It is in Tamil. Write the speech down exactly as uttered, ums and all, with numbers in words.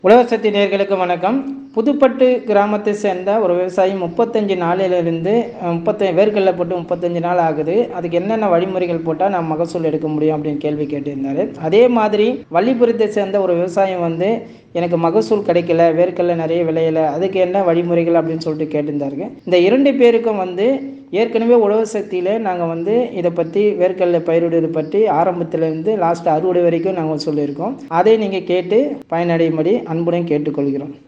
உழவர்சக்தி நேயர்களுக்கு வணக்கம். புதுப்பட்டு கிராமத்தை சேர்ந்த ஒரு விவசாயி முப்பத்தஞ்சு நாளிலிருந்து முப்பத்தஞ்சு வேர்க்கடலை போட்டு முப்பத்தஞ்சு நாள் ஆகுது. அதுக்கு என்னென்ன வழிமுறைகள் போட்டால் நம்ம மகசூல் எடுக்க முடியும் அப்படின்னு கேள்வி கேட்டிருந்தாரு. அதே மாதிரி வள்ளிபுரத்தை சேர்ந்த ஒரு விவசாயம் வந்து எனக்கு மகசூல் கிடைக்கல, வேர்க்கடலை நிறைய விளையல, அதுக்கு என்ன வழிமுறைகள் அப்படின்னு சொல்லிட்டு கேட்டிருந்தாருங்க. இந்த இரண்டு பேருக்கும் வந்து ஏற்கனவே உழவர் சக்தியில் நாங்கள் வந்து இதை பற்றி வேர்க்கடலை பயிரிடுவது பற்றி ஆரம்பத்திலேருந்து லாஸ்ட் அறுவடை வரைக்கும் நாங்கள் சொல்லியிருக்கோம். அதை நீங்கள் கேட்டு பயனடையும்படி அன்புடன் கேட்டுக்கொள்கிறோம்.